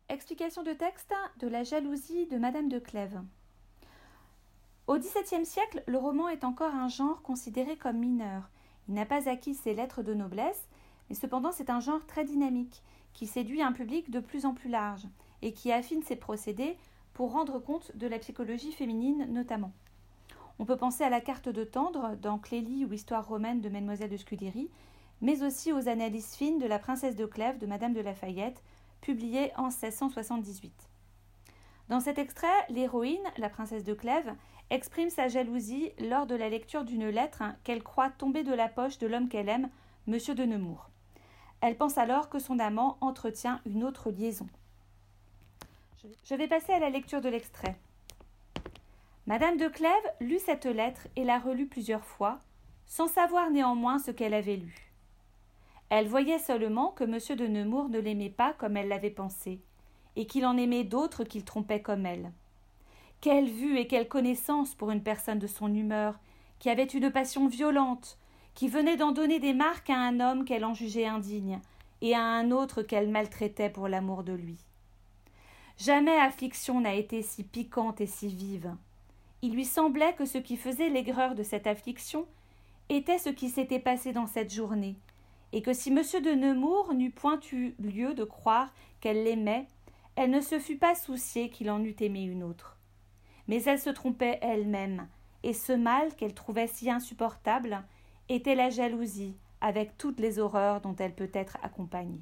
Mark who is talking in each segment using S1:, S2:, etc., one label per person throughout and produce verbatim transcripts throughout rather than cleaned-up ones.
S1: Explication de texte de la jalousie de Madame de Clèves. Au dix-septième siècle, le roman est encore un genre considéré comme mineur. Il n'a pas acquis ses lettres de noblesse, mais cependant c'est un genre très dynamique, qui séduit un public de plus en plus large, et qui affine ses procédés pour rendre compte de la psychologie féminine notamment. On peut penser à la carte de Tendre dans Clélie ou Histoire romaine de Mademoiselle de Scudéry, mais aussi aux analyses fines de la princesse de Clèves de Madame de Lafayette, publié en seize cent soixante-dix-huit. Dans cet extrait, l'héroïne, la princesse de Clèves, exprime sa jalousie lors de la lecture d'une lettre qu'elle croit tomber de la poche de l'homme qu'elle aime, Monsieur de Nemours. Elle pense alors que son amant entretient une autre liaison. Je vais passer à la lecture de l'extrait. Madame de Clèves lut cette lettre et la relut plusieurs fois, sans savoir néanmoins ce qu'elle avait lu. Elle voyait seulement que Monsieur de Nemours ne l'aimait pas comme elle l'avait pensé, et qu'il en aimait d'autres qu'il trompait comme elle. Quelle vue et quelle connaissance pour une personne de son humeur, qui avait une passion violente, qui venait d'en donner des marques à un homme qu'elle en jugeait indigne, et à un autre qu'elle maltraitait pour l'amour de lui. Jamais affliction n'a été si piquante et si vive. Il lui semblait que ce qui faisait l'aigreur de cette affliction était ce qui s'était passé dans cette journée, et que si Monsieur de Nemours n'eût point eu lieu de croire qu'elle l'aimait, elle ne se fût pas souciée qu'il en eût aimé une autre. Mais elle se trompait elle-même, et ce mal qu'elle trouvait si insupportable était la jalousie, avec toutes les horreurs dont elle peut être accompagnée.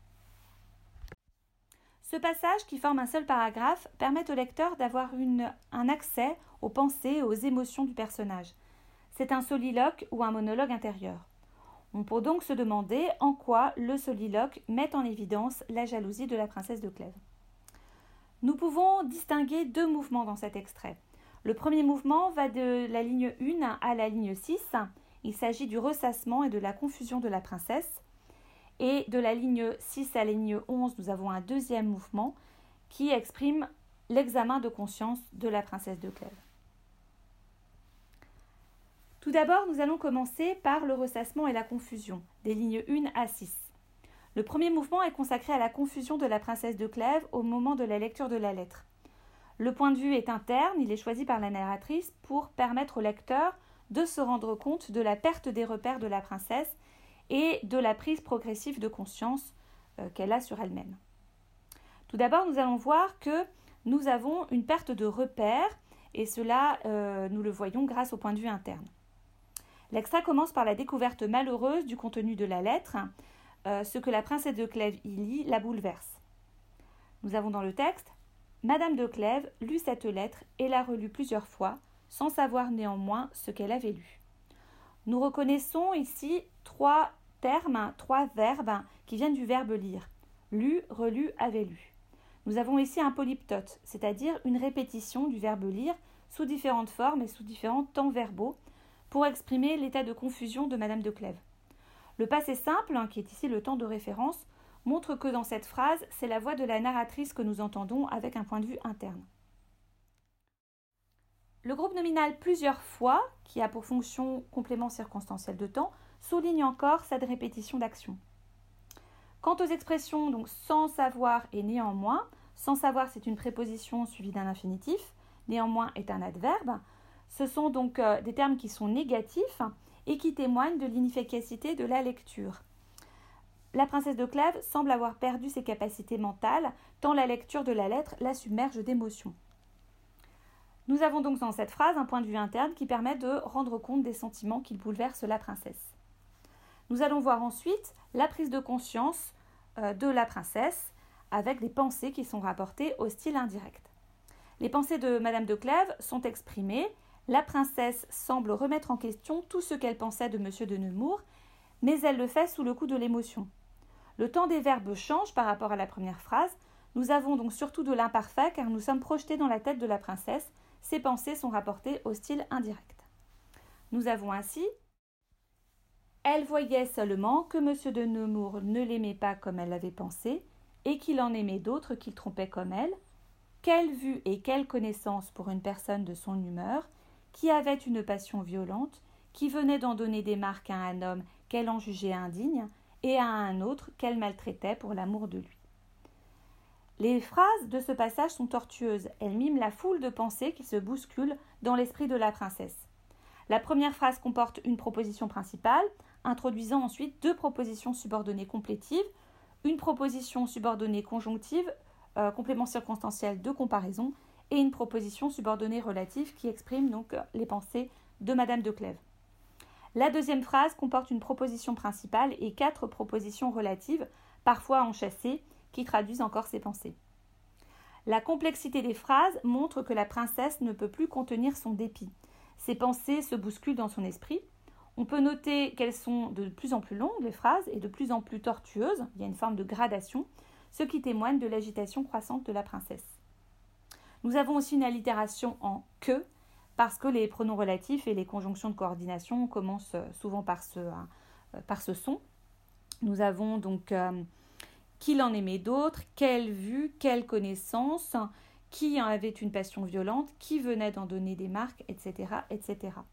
S1: Ce passage, qui forme un seul paragraphe, permet au lecteur d'avoir une, un accès aux pensées et aux émotions du personnage. C'est un soliloque ou un monologue intérieur. On peut donc se demander en quoi le soliloque met en évidence la jalousie de la princesse de Clèves. Nous pouvons distinguer deux mouvements dans cet extrait. Le premier mouvement va de la ligne un à la ligne six. Il s'agit du ressassement et de la confusion de la princesse. Et de la ligne six à la ligne onze, nous avons un deuxième mouvement qui exprime l'examen de conscience de la princesse de Clèves. Tout d'abord, nous allons commencer par le ressassement et la confusion, des lignes un à six. Le premier mouvement est consacré à la confusion de la princesse de Clèves au moment de la lecture de la lettre. Le point de vue est interne, il est choisi par la narratrice pour permettre au lecteur de se rendre compte de la perte des repères de la princesse et de la prise progressive de conscience euh, qu'elle a sur elle-même. Tout d'abord, nous allons voir que nous avons une perte de repères, et cela, euh, nous le voyons grâce au point de vue interne. L'extrait commence par la découverte malheureuse du contenu de la lettre. Euh, ce que la princesse de Clèves y lit la bouleverse. Nous avons dans le texte « Madame de Clèves lut cette lettre et la relut plusieurs fois, sans savoir néanmoins ce qu'elle avait lu. » Nous reconnaissons ici trois termes, trois verbes qui viennent du verbe lire. Lu, relu, avait lu. Nous avons ici un polyptote, c'est-à-dire une répétition du verbe lire sous différentes formes et sous différents temps verbaux pour exprimer l'état de confusion de Madame de Clèves. Le passé simple, qui est ici le temps de référence, montre que dans cette phrase, c'est la voix de la narratrice que nous entendons avec un point de vue interne. Le groupe nominal plusieurs fois, qui a pour fonction complément circonstanciel de temps, souligne encore cette répétition d'action. Quant aux expressions donc sans savoir et néanmoins, sans savoir c'est une préposition suivie d'un infinitif, néanmoins est un adverbe, ce sont donc euh, des termes qui sont négatifs et qui témoignent de l'inefficacité de la lecture. La princesse de Clèves semble avoir perdu ses capacités mentales, tant la lecture de la lettre la submerge d'émotions. Nous avons donc dans cette phrase un point de vue interne qui permet de rendre compte des sentiments qui bouleversent la princesse. Nous allons voir ensuite la prise de conscience euh, de la princesse avec des pensées qui sont rapportées au style indirect. Les pensées de Madame de Clèves sont exprimées. La princesse semble remettre en question tout ce qu'elle pensait de Monsieur de Nemours, mais elle le fait sous le coup de l'émotion. Le temps des verbes change par rapport à la première phrase. Nous avons donc surtout de l'imparfait car nous sommes projetés dans la tête de la princesse. Ses pensées sont rapportées au style indirect. Nous avons ainsi « Elle voyait seulement que Monsieur de Nemours ne l'aimait pas comme elle l'avait pensé et qu'il en aimait d'autres qu'il trompait comme elle. Quelle vue et quelle connaissance pour une personne de son humeur qui avait une passion violente, qui venait d'en donner des marques à un homme qu'elle en jugeait indigne et à un autre qu'elle maltraitait pour l'amour de lui. » Les phrases de ce passage sont tortueuses. Elles miment la foule de pensées qui se bousculent dans l'esprit de la princesse. La première phrase comporte une proposition principale, introduisant ensuite deux propositions subordonnées complétives, une proposition subordonnée conjonctive, euh, complément circonstanciel de comparaison, et une proposition subordonnée relative qui exprime donc les pensées de Madame de Clèves. La deuxième phrase comporte une proposition principale et quatre propositions relatives, parfois enchâssées, qui traduisent encore ses pensées. La complexité des phrases montre que la princesse ne peut plus contenir son dépit. Ses pensées se bousculent dans son esprit. On peut noter qu'elles sont de plus en plus longues, les phrases, et de plus en plus tortueuses. Il y a une forme de gradation, ce qui témoigne de l'agitation croissante de la princesse. Nous avons aussi une allitération en « que », parce que les pronoms relatifs et les conjonctions de coordination commencent souvent par ce, euh, par ce son. Nous avons donc euh, « qu'il en aimait d'autres »,« quelle vue »,« quelle connaissance »,« qui en avait une passion violente »,« qui venait d'en donner des marques », et cetera, et cetera.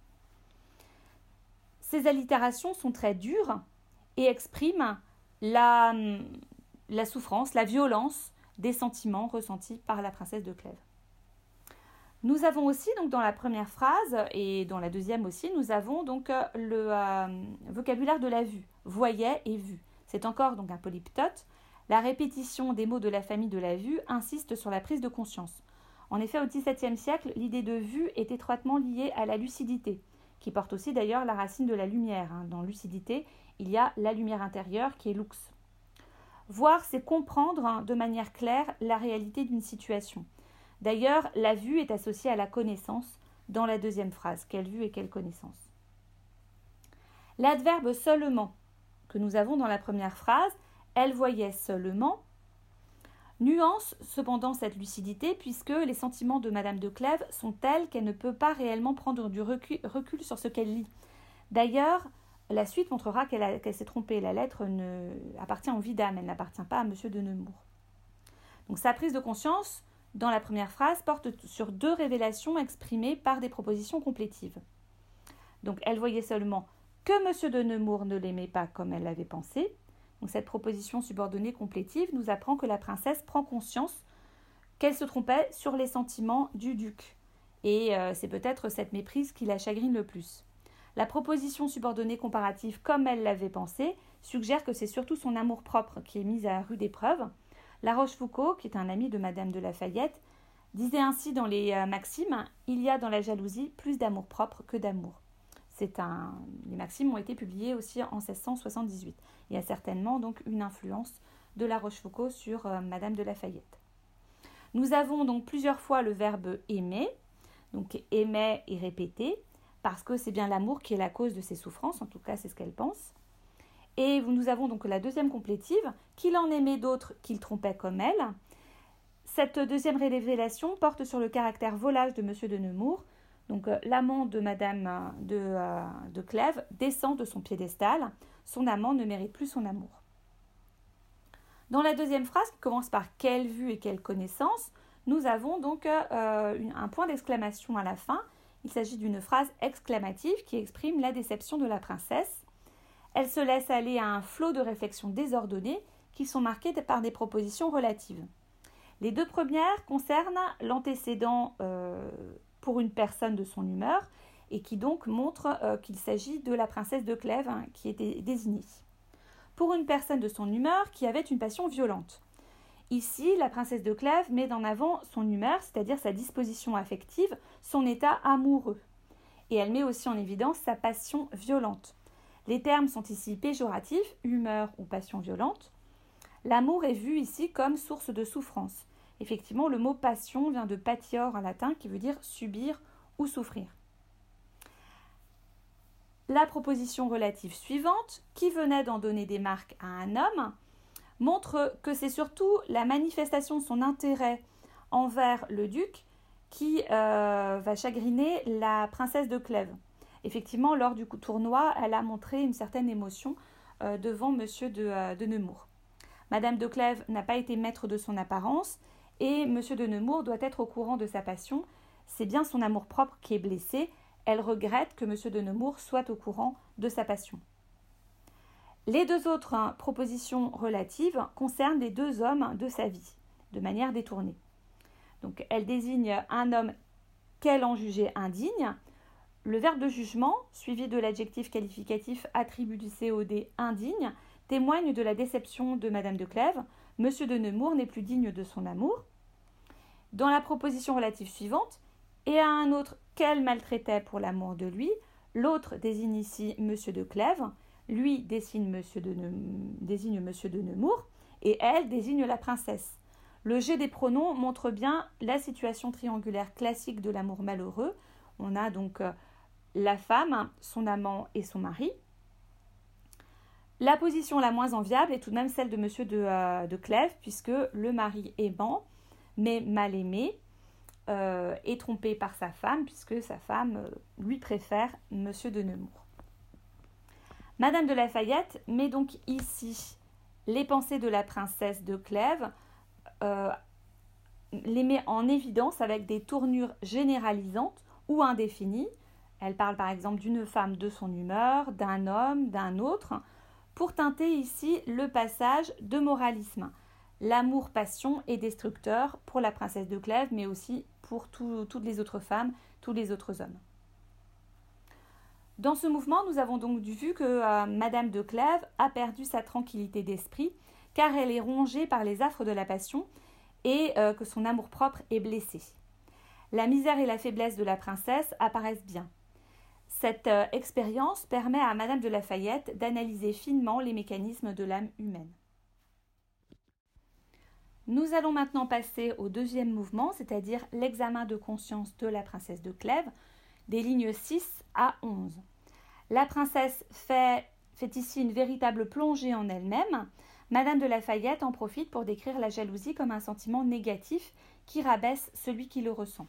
S1: Ces allitérations sont très dures et expriment la, la souffrance, la violence des sentiments ressentis par la princesse de Clèves. Nous avons aussi, donc, dans la première phrase et dans la deuxième aussi, nous avons donc le euh, vocabulaire de la vue, voyait et vue. C'est encore donc un polyptote. La répétition des mots de la famille de la vue insiste sur la prise de conscience. En effet, au dix-septième siècle, l'idée de vue est étroitement liée à la lucidité, qui porte aussi d'ailleurs la racine de la lumière. Dans lucidité, il y a la lumière intérieure qui est lux. Voir, c'est comprendre de manière claire la réalité d'une situation. D'ailleurs, la vue est associée à la connaissance dans la deuxième phrase. Quelle vue et quelle connaissance. L'adverbe seulement que nous avons dans la première phrase, elle voyait seulement, nuance cependant cette lucidité puisque les sentiments de Madame de Clèves sont tels qu'elle ne peut pas réellement prendre du recul, recul sur ce qu'elle lit. D'ailleurs, la suite montrera qu'elle, a, qu'elle s'est trompée. La lettre ne, appartient au vidame, elle n'appartient pas à Monsieur de Nemours. Donc sa prise de conscience dans la première phrase porte sur deux révélations exprimées par des propositions complétives. Donc elle voyait seulement que Monsieur de Nemours ne l'aimait pas comme elle l'avait pensé. Donc cette proposition subordonnée complétive nous apprend que la princesse prend conscience qu'elle se trompait sur les sentiments du duc. Et euh, c'est peut-être cette méprise qui la chagrine le plus. La proposition subordonnée comparative comme elle l'avait pensé suggère que c'est surtout son amour-propre qui est mis à rude épreuve. La Rochefoucauld, qui est un ami de Madame de Lafayette, disait ainsi dans les euh, Maximes « Il y a dans la jalousie plus d'amour-propre que d'amour ». C'est un... Les Maximes ont été publiées aussi en seize cent soixante-dix-huit. Il y a certainement donc une influence de la Rochefoucauld sur euh, Madame de Lafayette. Nous avons donc plusieurs fois le verbe « aimer », donc « aimer » et « répéter », parce que c'est bien l'amour qui est la cause de ses souffrances, en tout cas c'est ce qu'elle pense. Et nous avons donc la deuxième complétive, qu'il en aimait d'autres qu'il trompait comme elle. Cette deuxième révélation porte sur le caractère volage de Monsieur de Nemours. Donc euh, l'amant de Madame de, euh, de Clèves descend de son piédestal. Son amant ne mérite plus son amour. Dans la deuxième phrase, qui commence par « quelle vue et quelle connaissance », nous avons donc euh, une, un point d'exclamation à la fin. Il s'agit d'une phrase exclamative qui exprime la déception de la princesse. Elle se laisse aller à un flot de réflexions désordonnées qui sont marquées par des propositions relatives. Les deux premières concernent l'antécédent euh, pour une personne de son humeur et qui donc montrent euh, qu'il s'agit de la princesse de Clèves hein, qui était désignée. Pour une personne de son humeur qui avait une passion violente. Ici, la princesse de Clèves met en avant son humeur, c'est-à-dire sa disposition affective, son état amoureux. Et elle met aussi en évidence sa passion violente. Les termes sont ici péjoratifs, humeur ou passion violente. L'amour est vu ici comme source de souffrance. Effectivement, le mot passion vient de patior en latin qui veut dire subir ou souffrir. La proposition relative suivante, qui venait d'en donner des marques à un homme, montre que c'est surtout la manifestation de son intérêt envers le duc qui euh, va chagriner la princesse de Clèves. Effectivement, lors du tournoi, elle a montré une certaine émotion euh, devant Monsieur de, euh, de Nemours. Madame de Clèves n'a pas été maître de son apparence et Monsieur de Nemours doit être au courant de sa passion. C'est bien son amour-propre qui est blessé. Elle regrette que Monsieur de Nemours soit au courant de sa passion. Les deux autres hein, propositions relatives concernent les deux hommes de sa vie. de manière détournée. Donc, elle désigne un homme qu'elle en jugeait indigne. Le verbe de jugement, suivi de l'adjectif qualificatif attribut du C O D indigne, témoigne de la déception de Madame de Clèves. Monsieur de Nemours n'est plus digne de son amour. Dans la proposition relative suivante, et à un autre qu'elle maltraitait pour l'amour de lui, l'autre désigne ici Monsieur de Clèves, lui désigne Monsieur de, ne... désigne Monsieur de Nemours, et elle désigne la princesse. Le jeu des pronoms montre bien la situation triangulaire classique de l'amour malheureux. On a donc euh, la femme, son amant et son mari. La position la moins enviable est tout de même celle de Monsieur de, euh, de Clèves, puisque le mari aimant, mais mal aimé, euh, est trompé par sa femme, puisque sa femme euh, lui préfère Monsieur de Nemours. Madame de Lafayette met donc ici les pensées de la princesse de Clèves, euh, les met en évidence avec des tournures généralisantes ou indéfinies. Elle parle par exemple d'une femme de son humeur, d'un homme, d'un autre, pour teinter ici le passage de moralisme. L'amour-passion est destructeur pour la princesse de Clèves, mais aussi pour tout, toutes les autres femmes, tous les autres hommes. Dans ce mouvement, nous avons donc vu que euh, Madame de Clèves a perdu sa tranquillité d'esprit, car elle est rongée par les affres de la passion et euh, que son amour-propre est blessé. La misère et la faiblesse de la princesse apparaissent bien. Cette euh, expérience permet à Madame de Lafayette d'analyser finement les mécanismes de l'âme humaine. Nous allons maintenant passer au deuxième mouvement, c'est-à-dire l'examen de conscience de la princesse de Clèves, des lignes six à onze. La princesse fait, fait ici une véritable plongée en elle-même. Madame de Lafayette en profite pour décrire la jalousie comme un sentiment négatif qui rabaisse celui qui le ressent.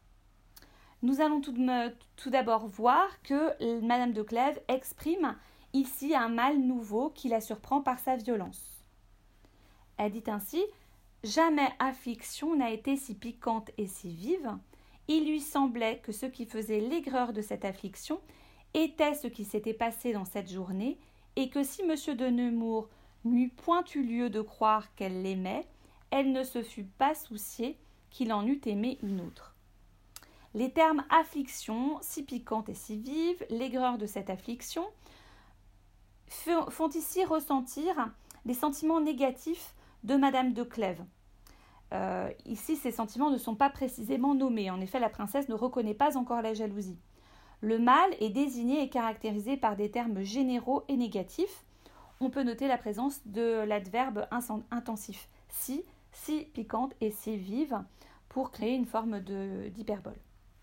S1: Nous allons tout, de, tout d'abord voir que Madame de Clèves exprime ici un mal nouveau qui la surprend par sa violence. Elle dit ainsi « Jamais affliction n'a été si piquante et si vive. Il lui semblait que ce qui faisait l'aigreur de cette affliction était ce qui s'était passé dans cette journée, et que si Monsieur de Nemours n'eût point eu lieu de croire qu'elle l'aimait, elle ne se fût pas souciée qu'il en eût aimé une autre. » Les termes affliction, si piquante et si vive, l'aigreur de cette affliction, font ici ressentir les sentiments négatifs de Madame de Clèves. Euh, ici, ces sentiments ne sont pas précisément nommés. En effet, la princesse ne reconnaît pas encore la jalousie. Le mal est désigné et caractérisé par des termes généraux et négatifs. On peut noter la présence de l'adverbe intensif si, si piquante et si vive pour créer une forme de, d'hyperbole.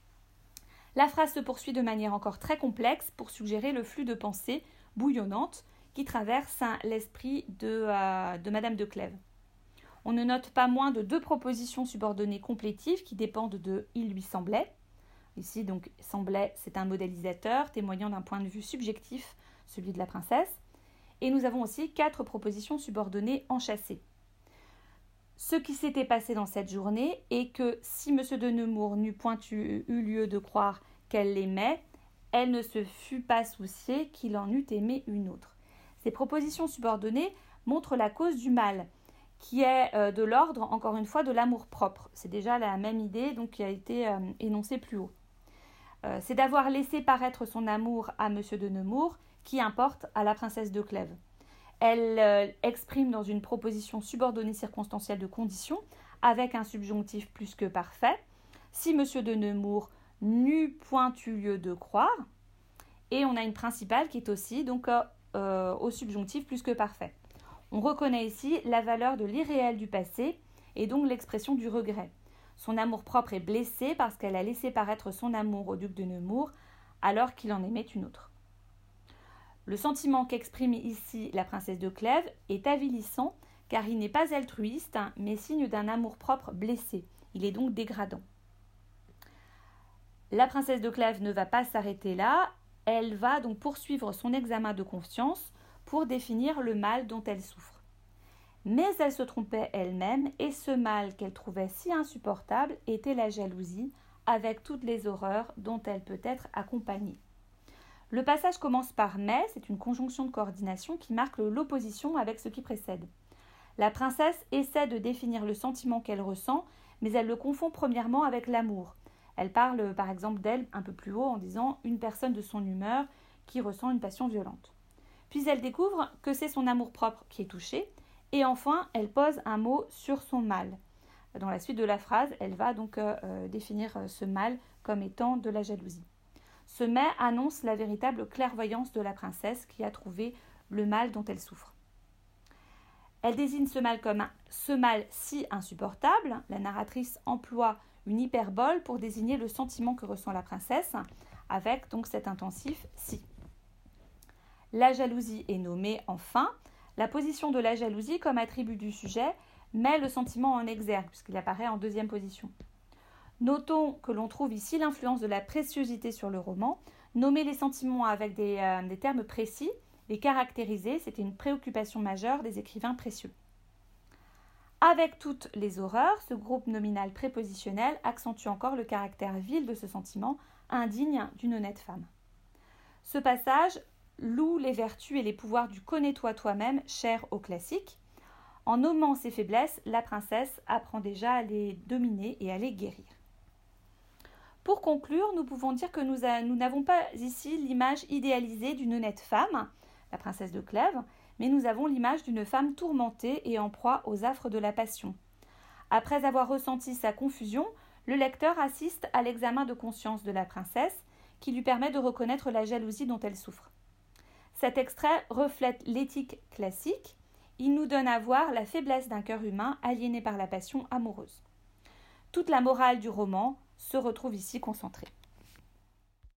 S1: La phrase se poursuit de manière encore très complexe pour suggérer le flux de pensées bouillonnantes qui traverse l'esprit de, euh, de Madame de Clèves. On ne note pas moins de deux propositions subordonnées complétives qui dépendent de « il lui semblait ». Ici, donc, « semblait », c'est un modélisateur témoignant d'un point de vue subjectif, celui de la princesse. Et nous avons aussi quatre propositions subordonnées enchâssées. Ce qui s'était passé dans cette journée est que si Monsieur de Nemours n'eût point eu, eu lieu de croire qu'elle l'aimait, elle ne se fût pas souciée qu'il en eût aimé une autre. Ces propositions subordonnées montrent la cause du mal, qui est euh, de l'ordre, encore une fois, de l'amour-propre. C'est déjà la même idée donc, qui a été euh, énoncée plus haut. Euh, c'est d'avoir laissé paraître son amour à Monsieur de Nemours qui importe à la princesse de Clèves. Elle euh, exprime dans une proposition subordonnée circonstancielle de condition, avec un subjonctif plus que parfait, si Monsieur de Nemours n'eût point eu lieu de croire, et on a une principale qui est aussi donc euh, euh, au subjonctif plus que parfait. On reconnaît ici la valeur de l'irréel du passé et donc l'expression du regret. Son amour-propre est blessé parce qu'elle a laissé paraître son amour au duc de Nemours alors qu'il en aimait une autre. Le sentiment qu'exprime ici la princesse de Clèves est avilissant car il n'est pas altruiste mais signe d'un amour-propre blessé. Il est donc dégradant. La princesse de Clèves ne va pas s'arrêter là, elle va donc poursuivre son examen de conscience pour définir le mal dont elle souffre. Mais elle se trompait elle-même et ce mal qu'elle trouvait si insupportable était la jalousie avec toutes les horreurs dont elle peut être accompagnée. Le passage commence par « mais », c'est une conjonction de coordination qui marque l'opposition avec ce qui précède. La princesse essaie de définir le sentiment qu'elle ressent, mais elle le confond premièrement avec l'amour. Elle parle par exemple d'elle un peu plus haut en disant « une personne de son humeur qui ressent une passion violente ». Puis elle découvre que c'est son amour-propre qui est touché, et enfin elle pose un mot sur son mal. Dans la suite de la phrase, elle va donc euh, définir ce mal comme étant de la jalousie. Ce mais annonce la véritable clairvoyance de la princesse qui a trouvé le mal dont elle souffre. Elle désigne ce mal comme un, ce mal si insupportable. La narratrice emploie une hyperbole pour désigner le sentiment que ressent la princesse, avec donc cet intensif si. La jalousie est nommée enfin. La position de la jalousie comme attribut du sujet met le sentiment en exergue, puisqu'il apparaît en deuxième position. Notons que l'on trouve ici l'influence de la préciosité sur le roman. Nommer les sentiments avec des, euh, des termes précis, les caractériser, c'était une préoccupation majeure des écrivains précieux. Avec toutes les horreurs, ce groupe nominal prépositionnel accentue encore le caractère vil de ce sentiment, indigne d'une honnête femme. Ce passage loue les vertus et les pouvoirs du « connais-toi toi-même » cher au classique. En nommant ses faiblesses, la princesse apprend déjà à les dominer et à les guérir. Pour conclure, nous pouvons dire que nous, a, nous n'avons pas ici l'image idéalisée d'une honnête femme, la princesse de Clèves, mais nous avons l'image d'une femme tourmentée et en proie aux affres de la passion. Après avoir ressenti sa confusion, le lecteur assiste à l'examen de conscience de la princesse, qui lui permet de reconnaître la jalousie dont elle souffre. Cet extrait reflète l'éthique classique. Il nous donne à voir la faiblesse d'un cœur humain aliéné par la passion amoureuse. Toute la morale du roman se retrouve ici concentrée.